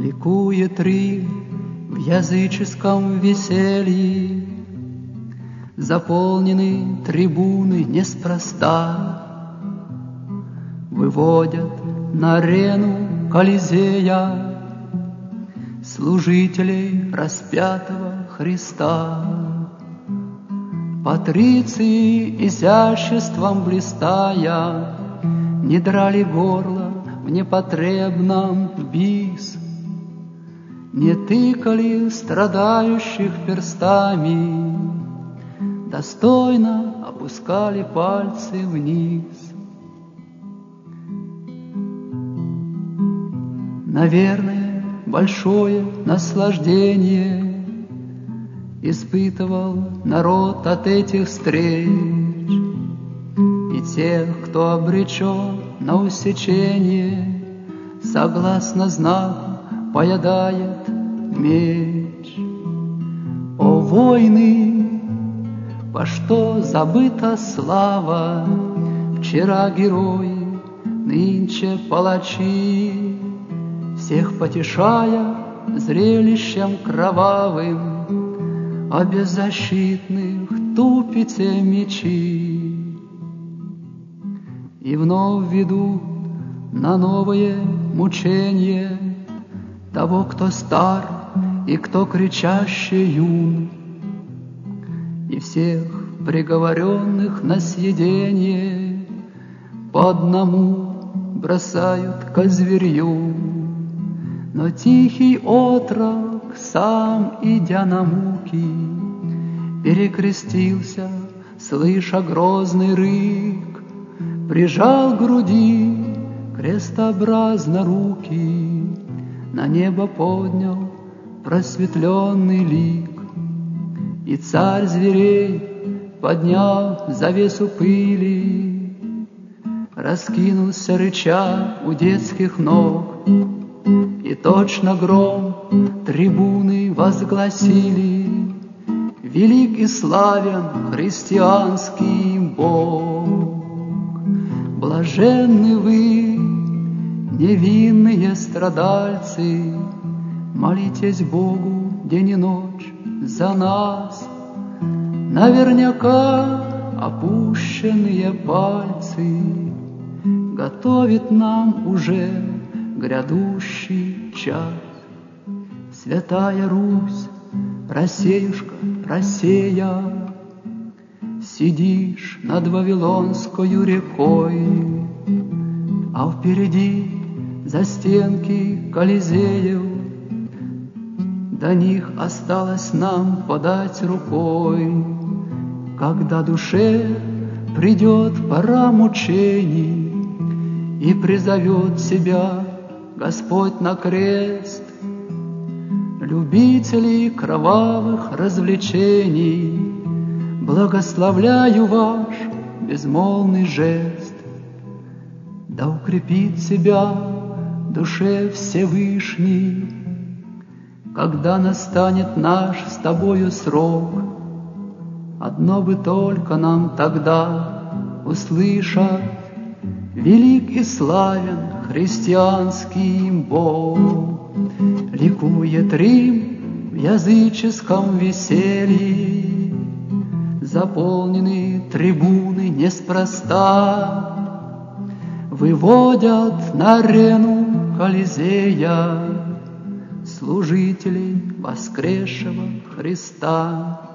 Ликует Рим в языческом веселье, заполнены трибуны неспроста, выводят на арену Колизея служителей распятого Христа. Патриции изяществом блистая не драли горло в непотребном бис, не тыкали страдающих перстами, достойно опускали пальцы вниз. Наверное, большое наслаждение испытывал народ от этих встреч, и тех, кто обречен на усечение, согласно знаку поедает меч. О войны, по что забыта слава, вчера герои, нынче палачи, всех потешая зрелищем кровавым, а беззащитных тупите мечи. И вновь ведут на новое мучение того, кто стар и кто кричаще юн, и всех приговоренных на съедение по одному бросают ко зверью. Но тихий отрок, сам идя на муки, перекрестился, слыша грозный рык, прижал к груди крестообразно руки, на небо поднял просветленный лик. И царь зверей поднял завесу пыли, раскинулся рыча у детских ног, и точно гром трибуны возгласили: велик и славен христианский Бог. Блаженны вы, невинные страдальцы, молитесь Богу день и ночь за нас. Наверняка опущенные пальцы готовит нам уже грядущий час. Святая Русь, Россеюшка, Россия, сидишь над Вавилонскою рекой, а впереди застенки Колизеев, до них осталось нам подать рукой. Когда душе придет пора мучений и призовет себя Господь на крест, любителей кровавых развлечений, благословляю ваш безмолвный жест. Да укрепит себя в душе Всевышний, когда настанет наш с тобою срок. Одно бы только нам тогда услышать: велик и славен христианский Бог. Ликует Рим в языческом веселье, заполнены трибуны неспроста, выводят на арену Колизея служителей воскресшего Христа.